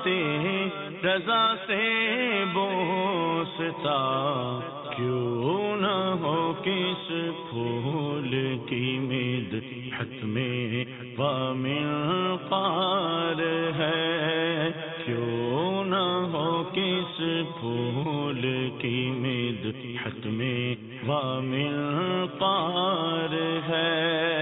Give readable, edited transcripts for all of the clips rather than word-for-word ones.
رضا سے بوستا، کیوں نہ ہو کس پھول کی مدحت میں ومنقار ہے، کیوں نہ ہو کس پھول کی مدحت میں ومنقار ہے۔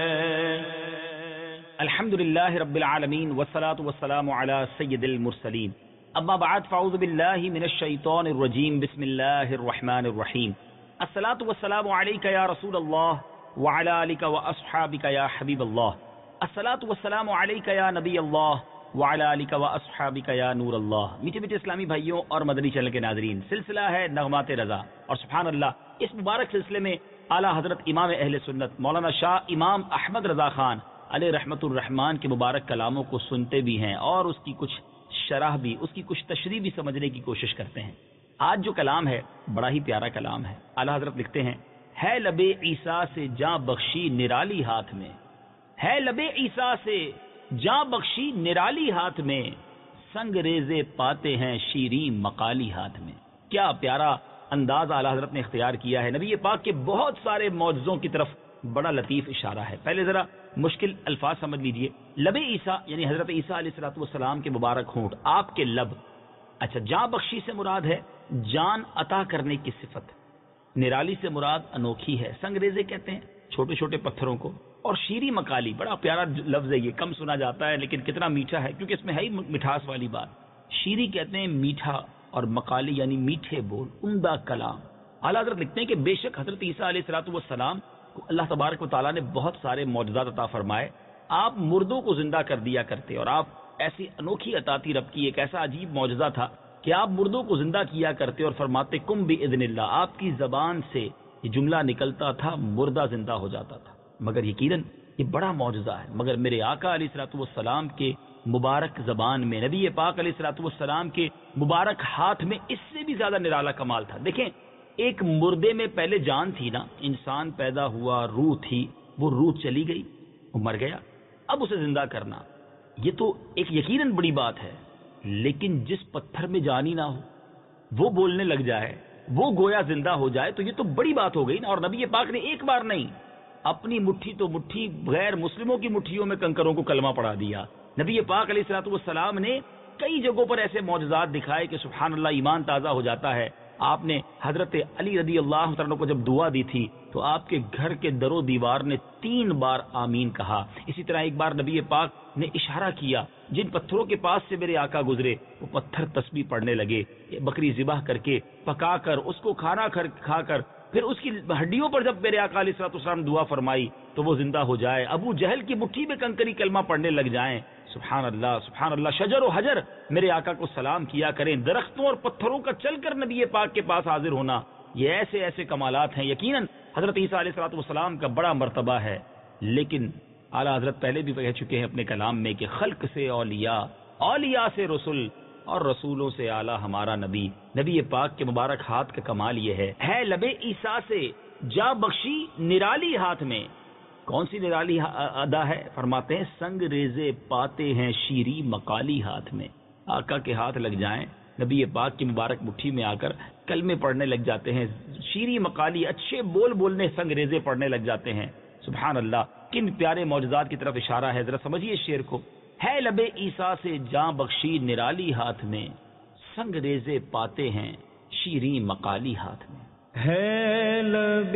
الحمدللہ رب العالمین والصلاة والسلام علی سید المرسلین، اما بعد فاعوذ باللہ من الشیطان الرجیم، بسم اللہ الرحمن الرحیم۔ الصلاة والسلام علیک یا رسول اللہ وعلی آلک واصحابک یا حبیب اللہ، الصلاة والسلام علیک یا نبی اللہ وعلی آلک واصحابک یا نور اللہ۔ میٹھے میٹھے اسلامی بھائیوں اور مدنی چینل کے ناظرین، سلسلہ ہے نغمات رضا، اور سبحان اللہ اس مبارک سلسلے میں اعلیٰ حضرت امام اہل سنت مولانا شاہ امام احمد رضا خان علیہ رحمت الرحمان کے مبارک کلاموں کو سنتے بھی ہیں اور اس کی کچھ شرح بھی، اس کی کچھ تشریح بھی سمجھنے کی کوشش کرتے ہیں۔ آج جو کلام ہے بڑا ہی پیارا کلام ہے۔ اعلیٰ حضرت لکھتے ہیں، ہے لب عیسیٰ سے جاں بخشی نرالی ہاتھ میں، ہے لب عیسیٰ سے جاں بخشی نرالی ہاتھ میں، سنگ ریزے پاتے ہیں شیریں مقالی ہاتھ میں۔ کیا پیارا انداز اعلیٰ حضرت نے اختیار کیا ہے۔ نبی پاک کے بہت سارے معجزوں کی طرف بڑا لطیف اشارہ ہے۔ پہلے ذرا مشکل الفاظ سمجھ لیجئے۔ لب عیسیٰ یعنی حضرت عیسیٰ علیہ الصلوۃ والسلام کے مبارک ہونٹ، آپ کے لب۔ اچھا، جاں بخشی سے مراد ہے جان عطا کرنے کی صفت، نرالی سے مراد انوکھی ہے، سنگریزے کہتے ہیں چھوٹے چھوٹے پتھروں کو، اور شیریں مکالی، بڑا پیارا لفظ ہے یہ، کم سنا جاتا ہے لیکن کتنا میٹھا ہے، کیونکہ اس میں ہے ہی مٹھاس والی بات۔ شیریں کہتے ہیں میٹھا، اور مکالی یعنی میٹھے بول، عمدہ کلام۔ اعلیٰ حضرت لکھتے ہیں کہ بے شک حضرت عیسیٰ علیہ الصلوۃ والسلام کو اللہ تبارک و تعالیٰ نے بہت سارے معجزات عطا فرمائے۔ آپ مردوں کو زندہ کر دیا کرتے، اور آپ ایسی انوکھی عطاتی رب کی ایک ایسا عجیب معجزہ تھا کہ آپ مردوں کو زندہ کیا کرتے اور فرماتے کم باذن اللہ، آپ کی زبان سے یہ جملہ نکلتا تھا، مردہ زندہ ہو جاتا تھا۔ مگر یقیناً یہ بڑا معجزہ ہے، مگر میرے آقا علیہ الصلوۃ والسلام کے مبارک زبان میں، نبی پاک علیہ الصلوۃ والسلام کے مبارک ہاتھ میں اس سے بھی زیادہ نرالا کمال تھا۔ دیکھیں، ایک مردے میں پہلے جان تھی نا، انسان پیدا ہوا، روح تھی، وہ روح چلی گئی، وہ مر گیا، اب اسے زندہ کرنا یہ تو ایک یقیناً بڑی بات ہے۔ لیکن جس پتھر میں جان ہی نہ ہو، وہ بولنے لگ جائے، وہ گویا زندہ ہو جائے، تو یہ تو بڑی بات ہو گئی نا۔ اور نبی پاک نے ایک بار نہیں، اپنی مٹھی تو مٹھی غیر مسلموں کی مٹھیوں میں کنکروں کو کلمہ پڑھا دیا۔ نبی پاک علیہ الصلوۃ والسلام نے کئی جگہوں پر ایسے معجزات دکھائے کہ سبحان اللہ ایمان تازہ ہو جاتا ہے۔ آپ نے حضرت علی رضی اللہ عنہ کو جب دعا دی تھی تو آپ کے گھر کے در و دیوار نے 3 بار آمین کہا۔ اسی طرح ایک بار نبی پاک نے اشارہ کیا، جن پتھروں کے پاس سے میرے آقا گزرے وہ پتھر تسبیح پڑھنے لگے، بکری ذبح کر کے پکا کر اس کو کھانا کھا کر پھر اس کی ہڈیوں پر جب میرے آقا علیہ الصلوۃ والسلام دعا فرمائی تو وہ زندہ ہو جائے، ابو جہل کی مٹھی میں کنکری کلمہ پڑھنے لگ جائیں۔ سبحان اللہ سبحان اللہ۔ شجر و حجر میرے آقا کو سلام کیا کریں، درختوں اور پتھروں کا چل کر نبی پاک کے پاس حاضر ہونا، یہ ایسے ایسے کمالات ہیں۔ یقیناً حضرت عیسیٰ علیہ الصلوۃ والسلام کا بڑا مرتبہ ہے، لیکن اعلیٰ حضرت پہلے بھی کہہ چکے ہیں اپنے کلام میں کہ خلق سے اولیاء، اولیاء سے رسول، اور رسولوں سے اعلیٰ ہمارا نبی۔ نبی پاک کے مبارک ہاتھ کا کمال یہ ہے لب عیسیٰ سے جا بخشی نرالی ہاتھ میں۔ کون سی نرالی ادا ہے؟ فرماتے ہیں سنگ ریزے پاتے ہیں شیریں مقالی ہاتھ میں۔ آقا کے ہاتھ لگ جائیں، نبی پاک کی مبارک مٹھی میں آ کر کلمے پڑھنے لگ جاتے ہیں، شیریں مقالی اچھے بول بولنے، سنگ ریزے پڑھنے لگ جاتے ہیں۔ سبحان اللہ، کن پیارے معجزات کی طرف اشارہ ہے، ذرا سمجھیے اس شعر کو۔ ہے لب عیسیٰ سے جاں بخشی نرالی ہاتھ میں، سنگ ریزے پاتے ہیں شیریں مقالی ہاتھ میں۔ ہے لب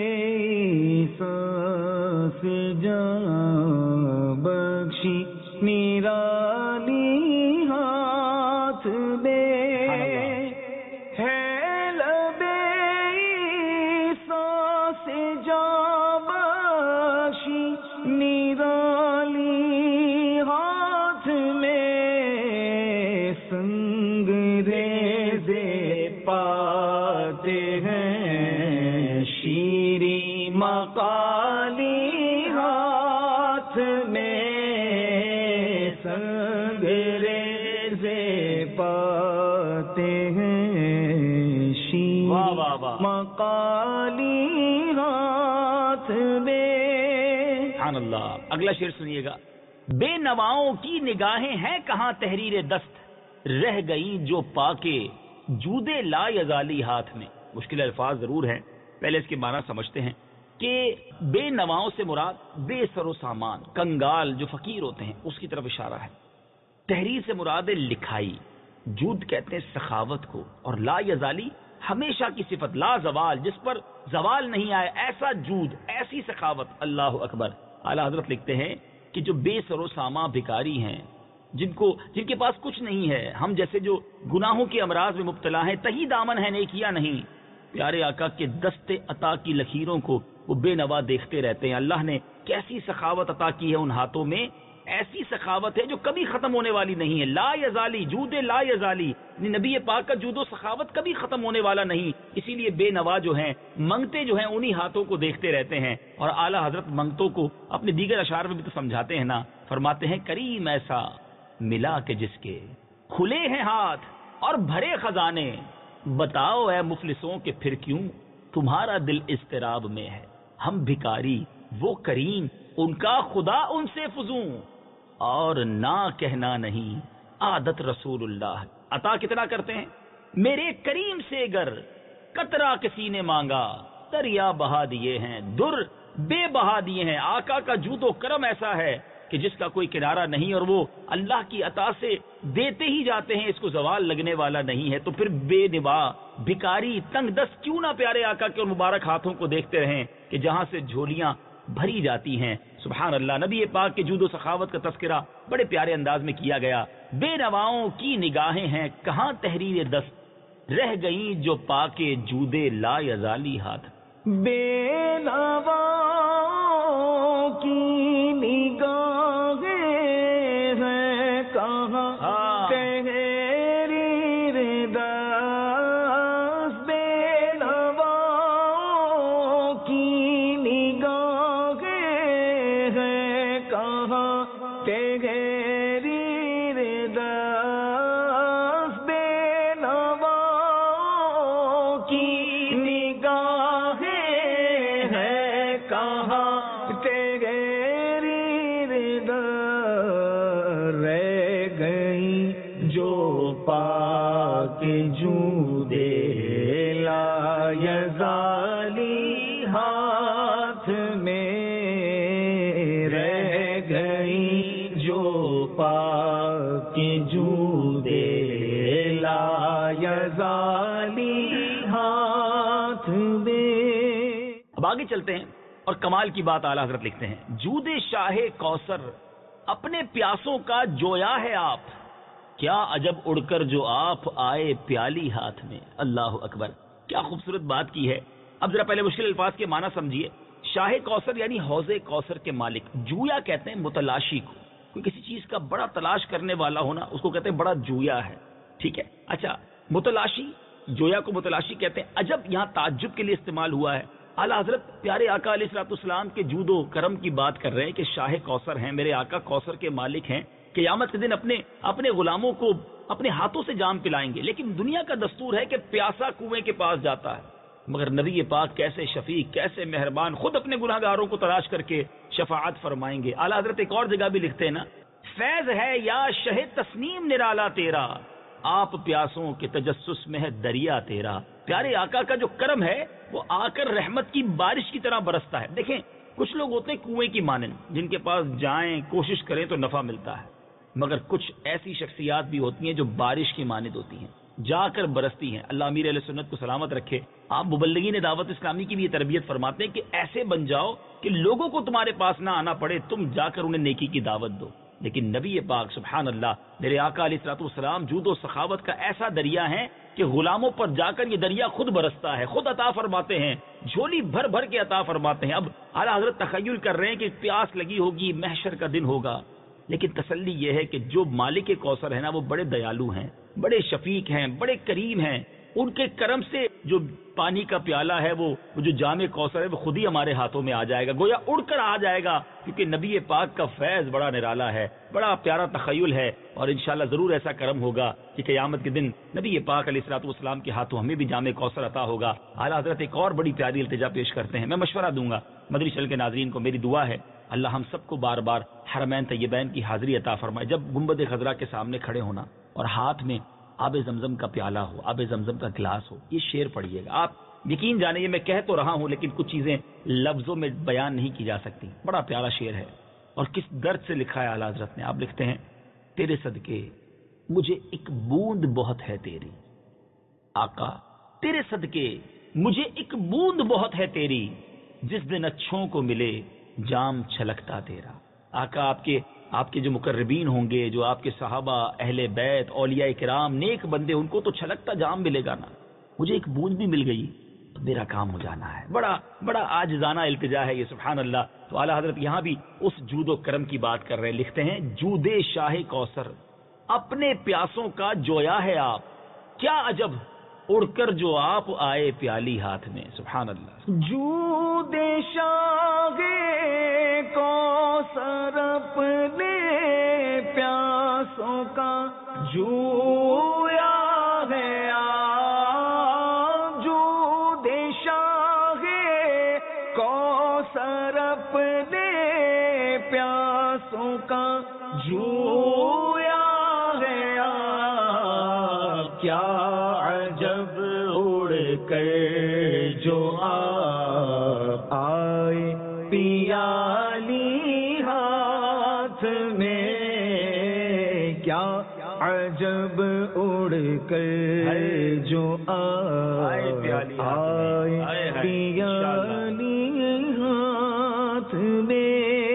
عیسیٰ سے جاں بخشی نرالی ہاتھ میں، ہے لب عیسیٰ سے جاں بخشی نرالی ہاتھ میں، سنگ ریزے پاتے ہیں شیریں مقالی ہاتھ میں، سنگ ریزے پاتے ہیں شیریں مقالی ہاتھ میں۔ سبحان اللہ۔ اگلا شعر سنیے گا، بے نواؤں کی نگاہیں ہیں کہاں تحریر دست، رہ گئی جو پاکے جودے لا یزالی ہاتھ میں. مشکل الفاظ ضرور ہیں، پہلے اس کے معنی سمجھتے ہیں کہ بے نواؤں سے مراد بے سر و سامان، کنگال جو فقیر ہوتے ہیں اس کی طرف اشارہ ہے. تحریر سے مراد لکھائی. جود کہتے ہیں سخاوت کو، اور لا یزالی ہمیشہ کی صفت، لا زوال، جس پر زوال نہیں آئے، ایسا جود، ایسی سخاوت. اللہ اکبر. اعلیٰ حضرت لکھتے ہیں کہ جو بے سر و سامان بھکاری ہیں، جن کے پاس کچھ نہیں ہے، ہم جیسے جو گناہوں کے امراض میں مبتلا ہیں، تہی دامن ہے نیکیاں نہیں، پیارے آقا کے دستے عطا کی لکیروں کو وہ بے نوا دیکھتے رہتے ہیں. اللہ نے کیسی سخاوت عطا کی ہے ان ہاتھوں میں، ایسی سخاوت ہے جو کبھی ختم ہونے والی نہیں ہے. لا یزالی، جود لا یزالی، نبی پاک کا جود و سخاوت کبھی ختم ہونے والا نہیں. اسی لیے بے نوا جو ہیں، منگتے جو ہیں، انہی ہاتھوں کو دیکھتے رہتے ہیں. اور اعلیٰ حضرت منگتوں کو اپنے دیگر اشعار میں بھی تو سمجھاتے ہیں نا. فرماتے ہیں کریم ایسا ملا کہ جس کے کھلے ہیں ہاتھ اور بھرے خزانے، بتاؤ اے مفلسوں کہ پھر کیوں تمہارا دل اضطراب میں ہے. ہم بھکاری، وہ کریم، ان کا خدا ان سے فزوں، اور نہ کہنا نہیں عادت رسول اللہ. عطا کتنا کرتے ہیں؟ میرے کریم سے گر قطرہ کسی نے مانگا، دریا بہا دیے ہیں، در بے بہا دیے ہیں. آقا کا جود و کرم ایسا ہے کہ جس کا کوئی کنارہ نہیں، اور وہ اللہ کی عطا سے دیتے ہی جاتے ہیں، اس کو زوال لگنے والا نہیں ہے. تو پھر بے نوا، بھکاری، تنگ دست کیوں نہ پیارے آقا کے اور مبارک ہاتھوں کو دیکھتے رہیں کہ جہاں سے جھولیاں بھری جاتی ہیں. سبحان اللہ. نبی پاک کے جود و سخاوت کا تذکرہ بڑے پیارے انداز میں کیا گیا. بے نواؤں کی نگاہیں ہیں کہاں تحریر دست، رہ گئیں جو پاکے جودے لا یزالی ہاتھ. بے نواؤں کی نگاہیں ہیں کہاں تحریر دست، بے نواؤں کی نگاہیں ہیں کہاں تحریر دست، بے نواؤں کی جودے لا یزالی ہاتھ میں رہ گئی، جو پاک جودے لا یزالی ہاتھ میں. اب آگے چلتے ہیں اور کمال کی بات اعلیٰ حضرت لکھتے ہیں. جود شاہ کوثر اپنے پیاسوں کا جویا ہے آپ، کیا عجب اڑ کر جو آپ آئے پیالی ہاتھ میں. اللہ اکبر. کیا خوبصورت بات کی ہے. اب ذرا پہلے مشکل الفاظ کے معنی سمجھیے. شاہ کوثر یعنی حوض کوثر کے مالک. جویا کہتے ہیں متلاشی کو، کوئی کسی چیز کا بڑا تلاش کرنے والا ہونا اس کو کہتے ہیں بڑا جویا ہے. ٹھیک ہے. اچھا، متلاشی، جویا کو متلاشی کہتے ہیں. عجب یہاں تعجب کے لیے استعمال ہوا ہے. اعلیٰ حضرت پیارے آقا علیہ الصلوۃ والسلام کے جود و کرم کی بات کر رہے ہیں کہ شاہ کوثر ہیں، میرے آقا کوثر کے مالک ہیں. قیامت کے دن اپنے غلاموں کو اپنے ہاتھوں سے جام پلائیں گے. لیکن دنیا کا دستور ہے کہ پیاسا کنویں کے پاس جاتا ہے، مگر نبی پاک کیسے شفیق، کیسے مہربان، خود اپنے گناہگاروں کو تلاش کر کے شفاعت فرمائیں گے. اعلیٰ حضرت ایک اور جگہ بھی لکھتے ہیں نا، فیض ہے یا شہ تسنیم نرالا تیرا، آپ پیاسوں کے تجسس میں ہے دریا تیرا. پیارے آقا کا جو کرم ہے وہ آ کر رحمت کی بارش کی طرح برستا ہے. دیکھیں کچھ لوگ ہوتے ہیں کنویں کی مانند، جن کے پاس جائیں کوشش کریں تو نفع ملتا ہے، مگر کچھ ایسی شخصیات بھی ہوتی ہیں جو بارش کی مانند ہوتی ہیں، جا کر برستی ہیں. اللہ امیر علیہ سنت کو سلامت رکھے. آپ مبلغین دعوت اسلامی کی بھی یہ تربیت فرماتے ہیں کہ ایسے بن جاؤ کہ لوگوں کو تمہارے پاس نہ آنا پڑے، تم جا کر انہیں نیکی کی دعوت دو. لیکن نبی پاک سبحان اللہ میرے آقا علیہ الصلوۃ والسلام جود و سخاوت کا ایسا دریا ہے کہ غلاموں پر جا کر یہ دریا خود برستا ہے، خود عطا فرماتے ہیں، جھولی بھر بھر کے عطا فرماتے ہیں. اب اعلیٰ حضرت تخیل کر رہے ہیں کہ پیاس لگی ہوگی، محشر کا دن ہوگا، لیکن تسلی یہ ہے کہ جو مالک کوثر ہے نا وہ بڑے دیالو ہیں، بڑے شفیق ہیں، بڑے کریم ہیں. ان کے کرم سے جو پانی کا پیالہ ہے وہ جو جام کوثر ہے وہ خود ہی ہمارے ہاتھوں میں آ جائے گا، گویا اڑ کر آ جائے گا، کیونکہ نبی پاک کا فیض بڑا نرالا ہے، بڑا پیارا تخیل ہے. اور انشاءاللہ ضرور ایسا کرم ہوگا کہ قیامت کے دن نبی پاک علیہ الصلوۃ والسلام کے ہاتھوں ہمیں بھی جام کوثر عطا ہوگا. اعلیٰ حضرت ایک اور بڑی پیاری التجا پیش کرتے ہیں. میں مشورہ دوں گا مدنی چینل کے ناظرین کو، میری دعا ہے اللہ ہم سب کو بار بار حرمین طیبین کی حاضری عطا فرمائے. جب گنبد خضرا کے سامنے کھڑے ہونا اور ہاتھ میں آب زمزم کا پیالہ ہو، آب زمزم کا گلاس ہو، یہ شعر پڑھیے گا. آپ یقین جانیں یہ میں کہہ تو رہا ہوں لیکن کچھ چیزیں لفظوں میں بیان نہیں کی جا سکتی. بڑا پیارا شعر ہے اور کس درد سے لکھا ہے اعلیٰ حضرت نے. آپ لکھتے ہیں تیرے صدقے مجھے ایک بوند بہت ہے تیری. آقا تیرے صدقے مجھے ایک بوند بہت ہے تیری، جس دن اچھوں کو ملے جام چھلکتا تیرا. آقا آپ کے جو مقربین ہوں گے، جو آپ کے صحابہ، اہل بیت، اولیاء کرام، نیک بندے، ان کو تو چھلکتا جام ملے گا نا. مجھے ایک بوند بھی مل گئی تو میرا کام ہو جانا ہے. بڑا عاجزانہ التجا ہے یہ، سبحان اللہ. تو اعلیٰ حضرت یہاں بھی اس جود و کرم کی بات کر رہے ہیں. لکھتے ہیں جودے شاہ کوثر اپنے پیاسوں کا جویا ہے آپ، کیا عجب اڑ کر جو آپ آئے پیالی ہاتھ میں. سبحان اللہ. جود شاہ کوثر اپنے پیاسوں کا جویا ہے آپ، جود شاہ کوثر اپنے پیاسوں کا جویا ہے آپ. کیا عجب اڑ کر جو آپ آئے پیالی ہاتھ میں، کیا عجب اڑ کر جو آئے پیالی ہاتھ میں.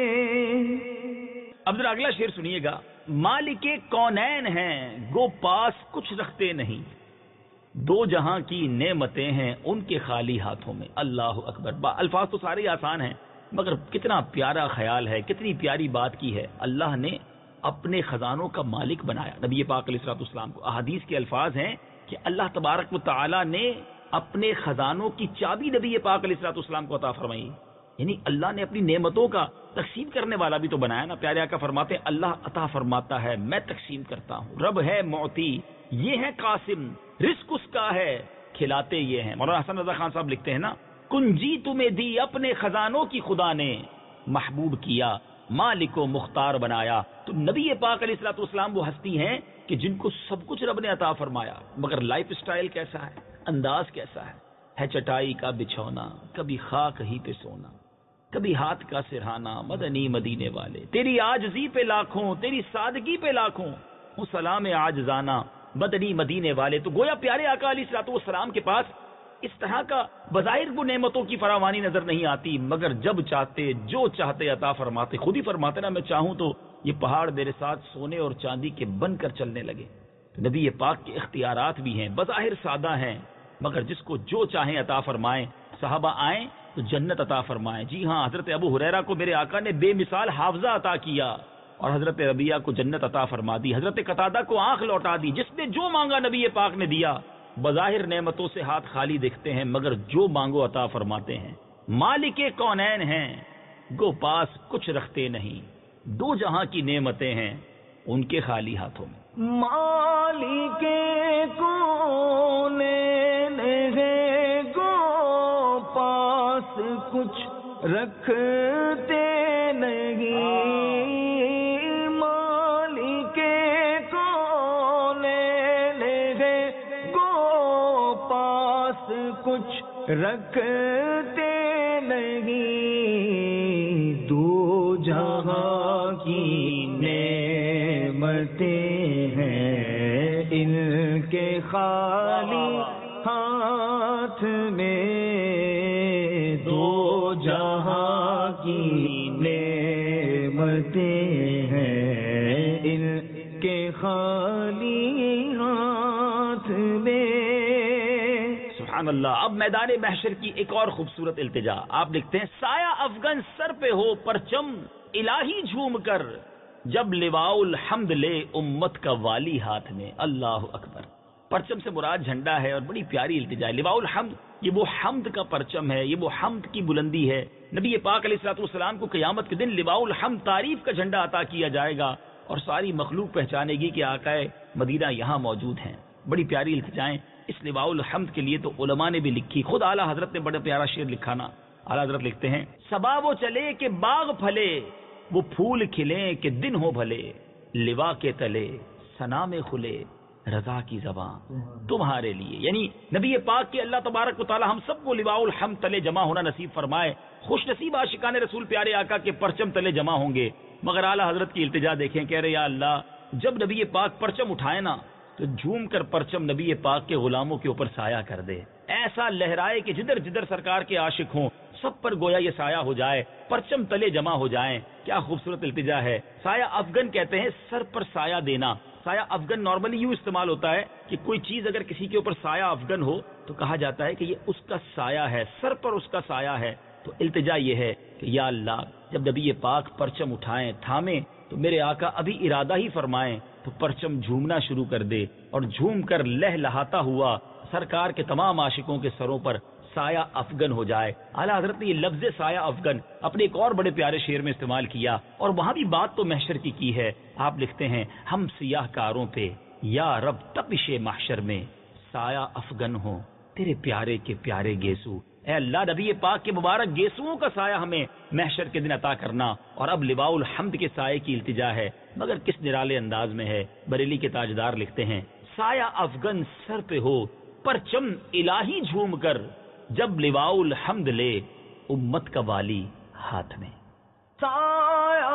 اب ذرا اگلا شعر سنیے گا. مالک کونین ہیں گو پاس کچھ رکھتے نہیں، دو جہاں کی نعمتیں ہیں ان کے خالی ہاتھوں میں. اللہ اکبر. الفاظ تو سارے آسان ہیں مگر کتنا پیارا خیال ہے، کتنی پیاری بات کی ہے. اللہ نے اپنے خزانوں کا مالک بنایا نبی پاک علیہ الصلوۃ والسلام کو. احادیث کے الفاظ ہیں کہ اللہ تبارک و تعالی نے اپنے خزانوں کی چابی نبی پاک علیہ الصلوۃ والسلام کو عطا فرمائی. یعنی اللہ نے اپنی نعمتوں کا تقسیم کرنے والا بھی تو بنایا نا. پیارے آقا فرماتے ہیں اللہ عطا فرماتا ہے میں تقسیم کرتا ہوں. رب ہے معطی یہ ہے قاسم، رزق اس کا ہے کھلاتے یہ ہیں. مولانا حسن رضا خان صاحب لکھتے ہیں نا کنجی تمہیں دی اپنے خزانوں کی خدا نے، محبوب کیا مالک و مختار بنایا. تو نبی پاک علیہ الصلوۃ والسلام وہ ہستی ہیں کہ جن کو سب کچھ رب نے عطا فرمایا، مگر لائف سٹائل کیسا ہے، انداز کیسا ہے چٹائی کا بچھونا، کبھی خاک ہی پہ سونا، کبھی ہاتھ کا سرہانا، مدنی مدینے والے تیری عاجزی پہ لاکھوں، تیری سادگی پہ لاکھوں، وہ سلام عاجزانہ مدنی مدینے والے. تو گویا پیارے آقا علیہ الصلوۃ والسلام کے پاس اس طرح کا بظاہر وہ نعمتوں کی فراوانی نظر نہیں آتی، مگر جب چاہتے جو چاہتے عطا فرماتے. خود ہی فرماتے نا میں چاہوں تو یہ پہاڑ میرے ساتھ سونے اور چاندی کے بن کر چلنے لگے. نبی پاک کے اختیارات بھی ہیں، بظاہر سادہ ہیں مگر جس کو جو چاہیں عطا فرمائیں. صحابہ آئیں تو جنت عطا فرمائیں. جی ہاں، حضرت ابو ہریرہ کو میرے آقا نے بے مثال حافظہ عطا کیا اور حضرت ربیعہ کو جنت عطا فرما دی. حضرت قتادہ کو آنکھ لوٹا دی. جس نے جو مانگا نبی پاک نے دیا. بظاہر نعمتوں سے ہاتھ خالی دکھتے ہیں مگر جو مانگو عطا فرماتے ہیں. مالک کونین ہیں گو پاس کچھ رکھتے نہیں، دو جہاں کی نعمتیں ہیں ان کے خالی ہاتھوں میں. مالک کونین ہیں گو پاس کچھ رکھتے نہیں، مالک کونین ہیں گو پاس کچھ رکھتے نہیں، دو جہاں کی نعمتیں ہیں ان کے خالی ہاتھ میں، دو جہاں کی نعمتیں ہیں ان کے خالی ہاتھ میں. سبحان اللہ. اب میدان محشر کی ایک اور خوبصورت التجا. آپ لکھتے ہیں سایہ افغن سر پہ ہو پرچم الہی جھوم کر، جب لواء الحمد لے امت کا والی ہاتھ میں. اللہ اکبر. پرچم سے مراد جھنڈا ہے اور بڑی پیاری التجا ہے. لواء الحمد یہ وہ حمد کا پرچم ہے، یہ وہ حمد کی بلندی ہے. نبی پاک علیہ الصلوۃ والسلام کو قیامت کے دن لواء الحمد تعریف کا جھنڈا عطا کیا جائے گا اور ساری مخلوق پہچانے گی کہ آقا مدینہ یہاں موجود ہیں. بڑی پیاری التجائیں. اس لواء الحمد کے لیے تو علماء نے بھی لکھی. خود اعلیٰ حضرت نے بڑا پیارا شعر لکھا نا. اعلیٰ حضرت لکھتے ہیں صبا وہ چلے کہ باغ پھلے، وہ پھول کھلیں کہ دن ہو بھلے، لوا کے تلے ثنا میں کھلے رضا کی زباں تمہارے لیے. یعنی نبی پاک کے اللہ تبارک و تعالی ہم سب کو لواء الحمد تلے جمع ہونا نصیب فرمائے. خوش نصیب عاشقان رسول پیارے آقا کے پرچم تلے جمع ہوں گے. مگر اعلیٰ حضرت کی التجا دیکھیں, کہہ رہے یا اللہ جب نبی پاک پرچم اٹھائے نا تو جھوم کر پرچم نبی پاک کے غلاموں کے اوپر سایہ کر دے, ایسا لہرائے کہ جدھر جدھر سرکار کے عاشق ہوں سب پر گویا یہ سایہ ہو جائے, پرچم تلے جمع ہو جائیں. کیا خوبصورت التجا ہے. سایہ افغن کہتے ہیں سر پر سایہ دینا. سایہ افغن نارملی یوں استعمال ہوتا ہے کہ کوئی چیز اگر کسی کے اوپر سایہ افغن ہو تو کہا جاتا ہے کہ یہ اس کا سایہ ہے, سر پر اس کا سایہ ہے. تو التجا یہ ہے کہ یا اللہ جب نبی پاک پرچم اٹھائیں تھامیں تو میرے آقا ابھی ارادہ ہی فرمائیں تو پرچم جھومنا شروع کر دے, اور جھوم کر لہلہاتا ہوا سرکار کے تمام عاشقوں کے سروں پر سایہ افغن ہو جائے. اعلیٰ حضرت نے یہ لفظ سایہ افغن اپنے ایک اور بڑے پیارے شعر میں استعمال کیا, اور وہاں بھی بات تو محشر کی ہے. آپ لکھتے ہیں ہم سیاہ کاروں پہ یا رب تپش محشر میں سایہ افغن ہو تیرے پیارے کے پیارے گیسو. اے اللہ نبی پاک کے مبارک گیسوؤں کا سایہ ہمیں محشر کے دن عطا کرنا. اور اب لواء الحمد کے سائے کی التجا ہے, مگر کس نرالے انداز میں ہے. بریلی کے تاجدار لکھتے ہیں سایہ افغن سر پہ ہو پرچم الہی جھوم کر جب لواء الحمد لے امت کا والی ہاتھ میں. سایہ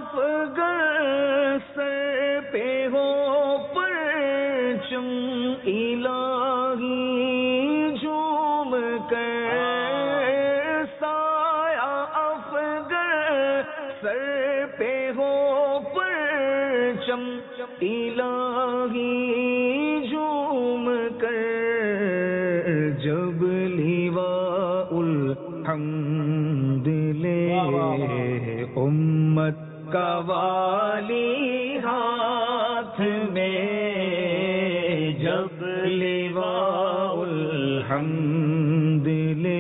افغن سر پہ ہو پرچم الہی جھوم کر, سایہ افغن سر پہ ہو پرچم الہی جھوم کر جب لواء الحمد لے امت کا والی ہاتھ میں, جب لواء الحمد لے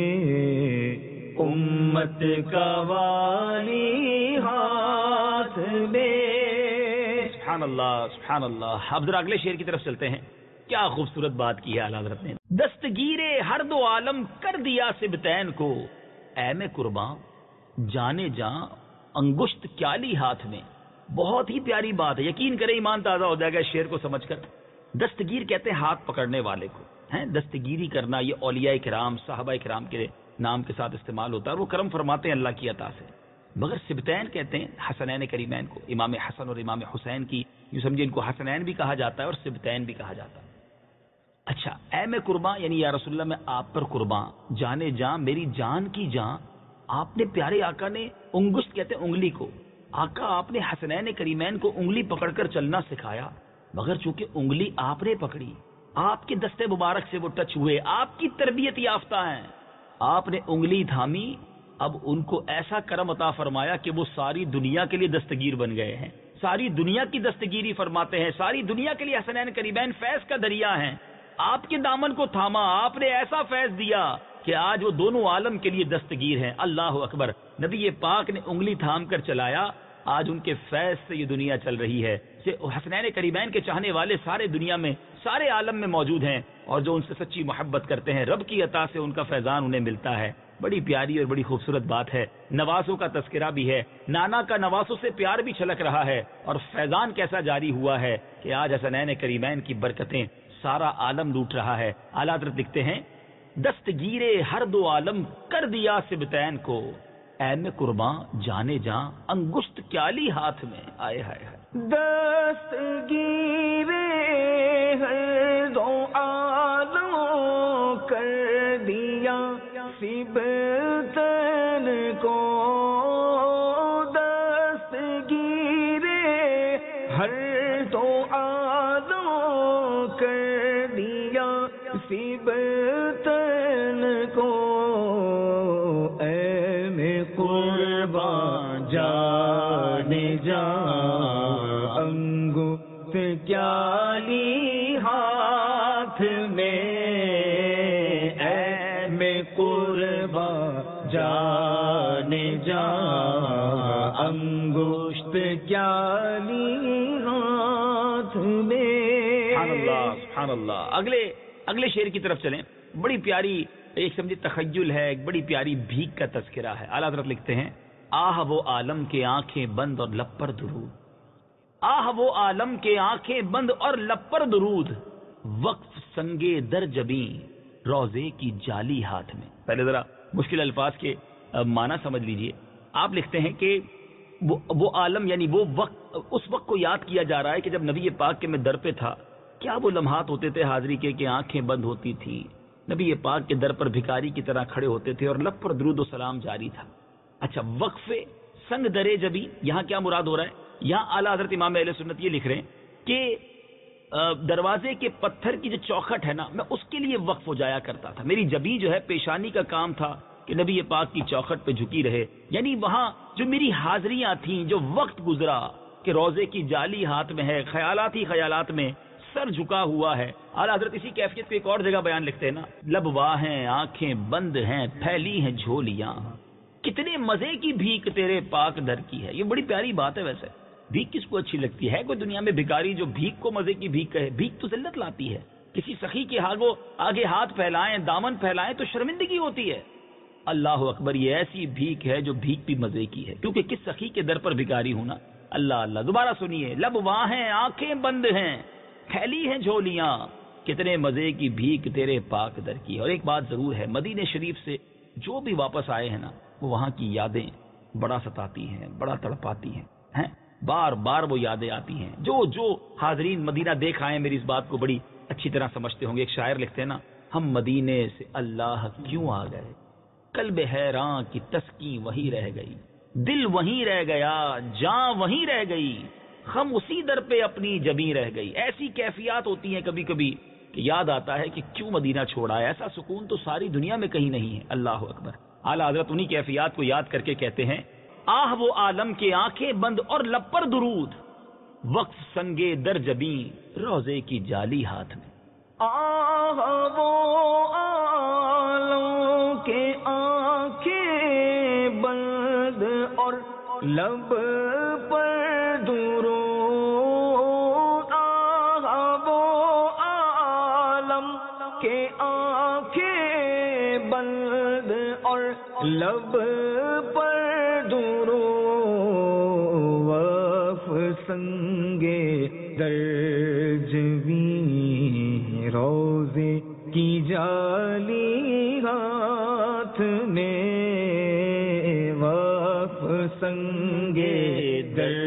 امت کا والی ہاتھ میں. سبحان اللہ سبحان اللہ. اب ذرا اگلے شعر کی طرف چلتے ہیں. کیا خوبصورت بات کی ہے اعلیٰ حضرت نے. دستگیر ہر دو عالم کر دیا سبتین کو اے میں قرباں جانے جاں انگشت کیا لی ہاتھ میں. بہت ہی پیاری بات ہے, یقین کریں ایمان تازہ ہو جائے گا اس شعر کو سمجھ کر. دستگیر کہتے ہیں ہاتھ پکڑنے والے کو, ہیں دستگیری کرنا. یہ اولیاء کرام صحابہ کرام کے نام کے ساتھ استعمال ہوتا ہے, اور وہ کرم فرماتے ہیں اللہ کی عطا سے. مگر سبتین کہتے ہیں حسنین کریمین کو, امام حسن اور امام حسین کی, یوں سمجھے ان کو حسنین بھی کہا جاتا ہے اور سبتین بھی کہا جاتا ہے. اچھا اے میں قرباں یعنی یا رسول اللہ میں آپ پر قرباں, جانے جاں میری جان کی جان. آپ نے پیارے آقا نے انگشت کہتے ہیں انگلی کو, آقا آپ نے حسنین کریمین کو انگلی پکڑ کر چلنا سکھایا. مگر چونکہ انگلی آپ نے پکڑی, آپ کے دستے مبارک سے وہ ٹچ ہوئے, آپ کی تربیت یافتہ ہیں, آپ نے انگلی تھامی, اب ان کو ایسا کرم عطا فرمایا کہ وہ ساری دنیا کے لیے دستگیر بن گئے ہیں, ساری دنیا کی دستگیری فرماتے ہیں, ساری دنیا کے لیے حسنین کریمین فیض کا دریا ہیں. آپ کے دامن کو تھاما, آپ نے ایسا فیض دیا کہ آج وہ دونوں عالم کے لیے دستگیر ہیں. اللہ اکبر. نبی پاک نے انگلی تھام کر چلایا, آج ان کے فیض سے یہ دنیا چل رہی ہے. حسنین کریمین کے چاہنے والے سارے دنیا میں سارے عالم میں موجود ہیں, اور جو ان سے سچی محبت کرتے ہیں رب کی عطا سے ان کا فیضان انہیں ملتا ہے. بڑی پیاری اور بڑی خوبصورت بات ہے. نوازوں کا تذکرہ بھی ہے, نانا کا نوازوں سے پیار بھی چھلک رہا ہے, اور فیضان کیسا جاری ہوا ہے کہ آج حسنین کریمین کی برکتیں سارا عالم لوٹ رہا ہے. اعلیٰ حضرت لکھتے ہیں دستگیرے ہر دو عالم کر دیا سبتین کو اے میں قرباں جانے جاں انگشت کیا لی ہاتھ میں. آئے ہائے ہائے. دستگیرے ہر دو عالم کر دیا سبتین کو, دستگیرے ہر دو عالم کر دیا سبتین کو اے میں قرباں جانے جاں انگشت کیا لی ہاتھ میں, اے میں قرباں جانے جاں انگشت کیا لی ہاتھ میں. سبحان اللہ سبحان اللہ. اگلے شعر کی طرف چلیں. بڑی پیاری ایک سمجھے تخیل ہے, ایک بڑی پیاری بھیک کا تذکرہ ہے. اعلیٰ حضرت لکھتے ہیں آہ وہ عالم کے آنکھیں بند اور لب پر درود, آہ وہ عالم کے آنکھیں بند اور لب پر درود، وقف سنگے در جبیں روزے کی جالی ہاتھ میں۔ پہلے ذرا مشکل الفاظ کے معنی سمجھ لیجئے۔ آپ لکھتے ہیں کہ وہ عالم یعنی وہ وقت، اس وقت کو یاد کیا جا رہا ہے کہ جب نبی پاک کے میں در پہ تھا، کیا وہ لمحات ہوتے تھے حاضری کے کہ آنکھیں بند ہوتی تھیں، نبی پاک کے در پر بھکاری کی طرح کھڑے ہوتے تھے اور لب پر درود و سلام جاری تھا۔ اچھا، وقف سنگ درے جبی، یہاں کیا مراد ہو رہا ہے؟ یہاں اعلیٰ حضرت امام اہل سنت یہ لکھ رہے ہیں کہ دروازے کے پتھر کی جو چوکھٹ ہے نا، میں اس کے لیے وقف ہو جایا کرتا تھا، میری جبی جو ہے پیشانی کا کام تھا کہ نبی پاک کی چوکھٹ پہ جھکی رہے، یعنی وہاں جو میری حاضریاں تھیں، جو وقت گزرا کہ روزے کی جالی ہاتھ میں ہے، خیالات ہی خیالات میں سر جھکا ہوا ہے۔ اعلیٰ حضرت اسی کیفیت کو ایک اور جگہ بیان لکھتے ہیں نا، لب واہ ہیں آنکھیں بند ہیں پھیلی ہیں جھولیاں، کتنے مزے کی بھیک تیرے پاک در کی ہے۔ یہ بڑی پیاری بات ہے۔ ویسے بھیک کس کو اچھی لگتی ہے؟ کوئی دنیا میں بھکاری جو بھیک کو مزے کی بھیک کہے؟ بھیک تو ذلت لاتی ہے۔ کسی سخی کے آگے ہاتھ پھیلائیں، دامن پھیلائیں تو شرمندگی ہوتی ہے۔ اللہ اکبر، یہ ایسی بھیک ہے جو بھیک بھی مزے کی ہے، کیونکہ کس سخی کے در پر بھکاری ہونا۔ اللہ اللہ، دوبارہ سنیے، لب واہ ہیں آنکھیں بند ہیں پھیلی ہیں جھولیاں، کتنے مزے کی بھیک تیرے پاک در کی۔ اور ایک بات ضرور ہے، مدینے شریف سے جو بھی واپس آئے ہیں نا، وہ وہاں کی یادیں بڑا ستاتی ہیں، بڑا تڑپاتی ہیں، بار بار وہ یادیں آتی ہیں۔ جو حاضرین مدینہ دیکھ آئے میری اس بات کو بڑی اچھی طرح سمجھتے ہوں گے۔ ایک شاعر لکھتے ہیں نا، ہم مدینے سے اللہ کیوں آ گئے، قلب حیراں کی تسکین وہی رہ گئی، دل وہیں رہ گیا جاں وہیں رہ گئی، خم اسی در پہ اپنی جبیں رہ گئی۔ ایسی کیفیات ہوتی ہیں کبھی کبھی کہ یاد آتا ہے کہ کیوں مدینہ چھوڑا ہے، ایسا سکون تو ساری دنیا میں کہیں نہیں ہے۔ اللہ اکبر۔ اعلیٰ حضرت انہی کیفیات کو یاد کر کے کہتے ہیں، آہ وہ عالم کے آنکھیں بند اور لب پر درود، وقف سنگے در جبیں روزے کی جالی ہاتھ میں۔ آہ وہ عالم کے آنکھیں بند اور لب پر درود، آہ وہ عالم کے آنکھیں بند اور لب پر درود، وقف سنگے در جبیں روزے کی جالی ہاتھ میں، وقف سنگے در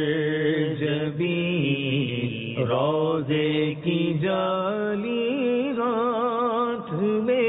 جبیں روزے کی جالی ہاتھ میں۔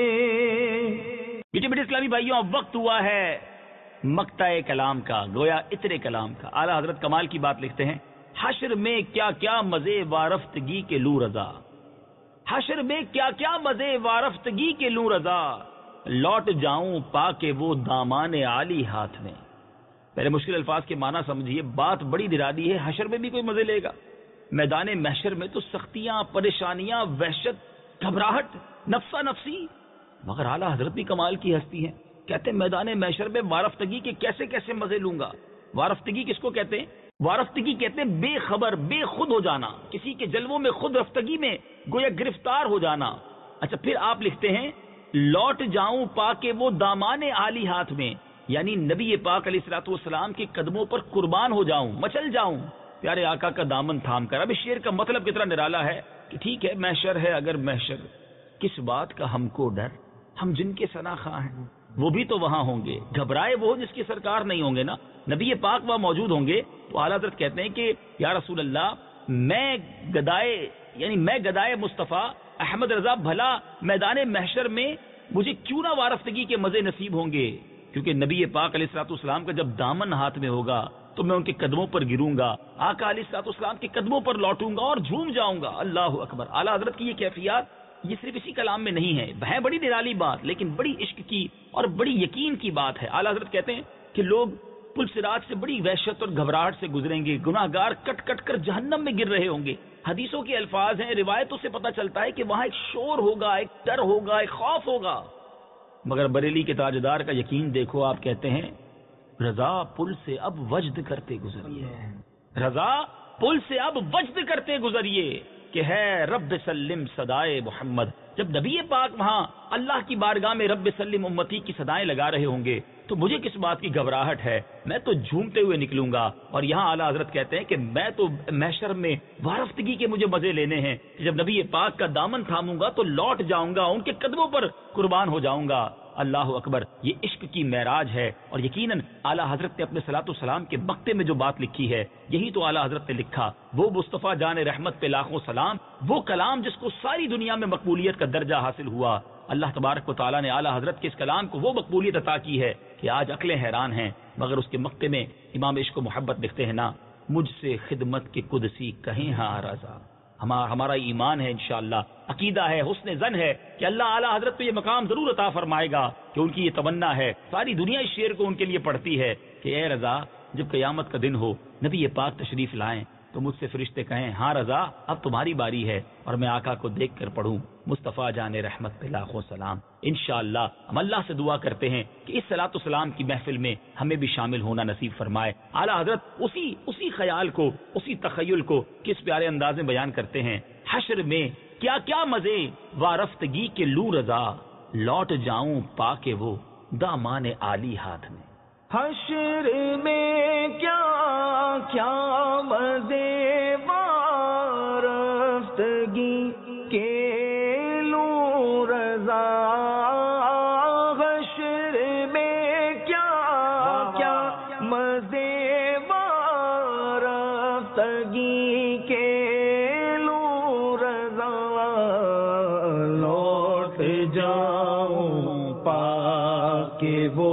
بیٹے بیٹے اسلامی بھائیوں، اب وقت ہوا ہے مقطع کلام کا، گویا اتر کلام کا۔ اعلیٰ حضرت کمال کی بات لکھتے ہیں، حشر میں کیا کیا مزے وارفتگی کے لوں رضا، حشر میں کیا کیا مزے وارفتگی کے لوں رضا، لوٹ جاؤں پا کے وہ دامان عالی ہاتھ میں۔ پہلے مشکل الفاظ کے معنی سمجھیے، بات بڑی نرالی ہے۔ حشر میں بھی کوئی مزے لے گا؟ میدان محشر میں تو سختیاں، پریشانیاں، وحشت، گھبراہٹ، نفسا نفسی، مگر اعلیٰ حضرت بھی کمال کی ہستی ہیں، کہتے ہیں میدان محشر میں وارفتگی کے کیسے کیسے مزے لوں گا۔ وارفتگی کس کو کہتے ہیں؟ وارفتگی کہتے ہیں بے خبر، بے خود ہو جانا، کسی کے جلووں میں خود رفتگی میں گویا گرفتار ہو جانا۔ اچھا، پھر آپ لکھتے ہیں، لوٹ جاؤں پا کے وہ دامان عالی ہاتھ میں، یعنی نبی پاک علیہ الصلوۃ والسلام کے قدموں پر قربان ہو جاؤں، مچل جاؤں پیارے آقا کا دامن تھام کر۔ اب اس شعر کا مطلب کتنا نرالا ہے کہ ٹھیک ہے محشر ہے، اگر محشر کس بات کا ہم کو ڈر، ہم جن کے ثنا خواہ ہیں وہ بھی تو وہاں ہوں گے، گھبرائے وہ جس کے سرکار نہیں ہوں گے نا، نبی پاک وہاں موجود ہوں گے۔ تو اعلیٰ حضرت کہتے ہیں کہ یا رسول اللہ، میں گدائے مصطفیٰ احمد رضا بھلا میدان محشر میں مجھے کیوں نہ وارفتگی کے مزے نصیب ہوں گے، کیونکہ نبی پاک علیہ الصلوۃ والسلام کا جب دامن ہاتھ میں ہوگا تو میں ان کے قدموں پر گروں گا، آقا علیہ الصلوۃ والسلام کے قدموں پر لوٹوں گا اور جھوم جاؤں گا۔ اللہ اکبر۔ اعلیٰ حضرت کی یہ کیفیات یہ صرف اسی کلام میں نہیں ہے بڑی نرالی بات، لیکن بڑی عشق کی اور بڑی یقین کی بات ہے۔ اعلیٰ حضرت کہتے ہیں کہ لوگ پل صراط سے بڑی وحشت اور گھبراہٹ سے گزریں گے، گناہ گار کٹ کٹ کر جہنم میں گر رہے ہوں گے۔ حدیثوں کے الفاظ ہیں، روایتوں سے پتہ چلتا ہے کہ وہاں ایک شور ہوگا، ایک ڈر ہوگا، ایک خوف ہوگا، مگر بریلی کے تاجدار کا یقین دیکھو۔ آپ کہتے ہیں، رضا پل سے اب وجد کرتے گزریے، رضا پل سے اب وجد کرتے گزریے، کہ ہے رب سلم صدائے محمد، جب نبی پاک وہاں اللہ کی بارگاہ میں رب سلم امتی کی صدائیں لگا رہے ہوں گے تو مجھے کس بات کی گھبراہٹ ہے؟ میں تو جھومتے ہوئے نکلوں گا۔ اور یہاں اعلیٰ حضرت کہتے ہیں کہ میں تو محشر میں وارفتگی کے مجھے مزے لینے ہیں کہ جب نبی پاک کا دامن تھاموں گا تو لوٹ جاؤں گا، ان کے قدموں پر قربان ہو جاؤں گا۔ اللہ اکبر، یہ عشق کی معراج ہے، اور یقیناً اعلیٰ حضرت نے اپنے صلاۃ والسلام کے مقطع میں جو بات لکھی ہے یہی تو اعلیٰ حضرت نے لکھا، وہ مصطفیٰ جان رحمت پہ لاکھوں سلام، وہ کلام جس کو ساری دنیا میں مقبولیت کا درجہ حاصل ہوا۔ اللہ تبارک و تعالیٰ نے اعلیٰ حضرت کے اس کلام کو وہ مقبولیت عطا کی ہے کہ آج عقلیں حیران ہیں، مگر اس کے مقطع میں امام عشق و محبت لکھتے ہیں نا، مجھ سے خدمت کی قدسی کہیں ہاں رضا۔ ہمارا ایمان ہے، انشاءاللہ عقیدہ ہے، حسن ظن ہے کہ اللہ اعلیٰ حضرت کو یہ مقام ضرور عطا فرمائے گا، کہ ان کی یہ تمنا ہے، ساری دنیا اس شعر کو ان کے لیے پڑھتی ہے کہ اے رضا، جب قیامت کا دن ہو، نبی یہ پاک تشریف لائیں تو مجھ سے فرشتے کہیں ہاں رضا اب تمہاری باری ہے، اور میں آقا کو دیکھ کر پڑھوں مصطفیٰ جان رحمت پہ لاکھوں سلام۔ انشاءاللہ ہم اللہ سے دعا کرتے ہیں کہ اس صلاۃ والسلام کی محفل میں ہمیں بھی شامل ہونا نصیب فرمائے۔ اعلیٰ حضرت اسی خیال کو، اسی تخیل کو کس پیارے انداز میں بیان کرتے ہیں، حشر میں کیا کیا مزے وارفتگی کے لوں رضا، لوٹ جاؤں پا کے وہ دامان عالی ہاتھ میں۔ حشر میں کیا کیا مزے وارفتگی کے لوں رضا، حشر میں کیا کیا مزے وارفتگی کے لوں رضا، لوٹ جاؤں پا کے وہ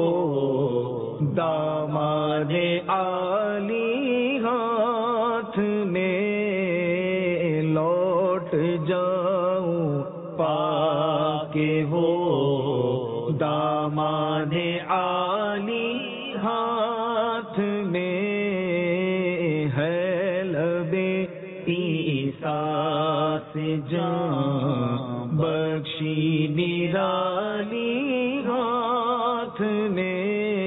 داماد عالی ہاتھ میں، لوٹ جاؤں پا کے وہ داماد عالی ہاتھ میں، ہے لب عیسیٰ سے جان بخشی نرالی ہاتھ میں،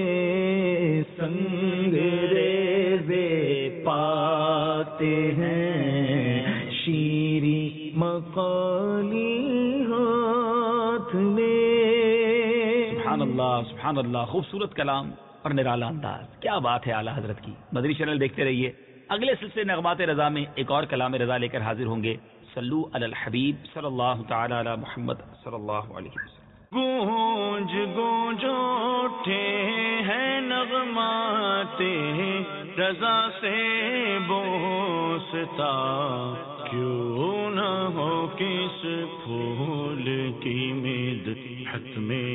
سنگ ریزے پاتے ہیں شیری مقالی ہاتھ میں۔ سبحان اللہ، سبحان اللہ، خوبصورت کلام اور نرالا انداز، کیا بات ہے اعلیٰ حضرت کی۔ مدنی چینل دیکھتے رہیے، اگلے سلسلے نغمات رضا میں ایک اور کلام رضا لے کر حاضر ہوں گے۔ صلو علی الحبیب صلی اللہ تعالی علی محمد صلی اللہ علیہ وسلم۔ گونج گونج اٹھے ہیں نغمات رضا سے بوستا، کیوں نہ ہو کس پھول کی مدحت میں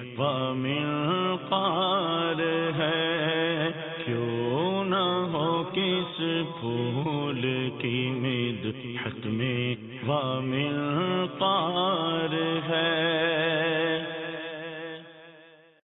وامنقار ہے، کیوں نہ ہو کس پھول کی مدحت میں وامنقار ہے۔